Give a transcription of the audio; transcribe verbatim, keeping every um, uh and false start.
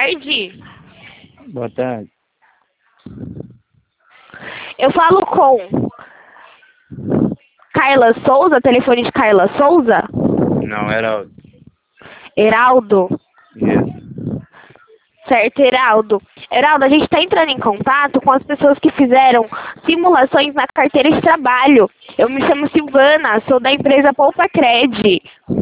tarde. Boa tarde. Eu falo com Carla Souza, telefone de Carla Souza? Não, era... Heraldo? Isso. Certo, Heraldo. Heraldo, a gente está entrando em contato com as pessoas que fizeram simulações na carteira de trabalho. Eu me chamo Silvana, sou da empresa Poupa Cred.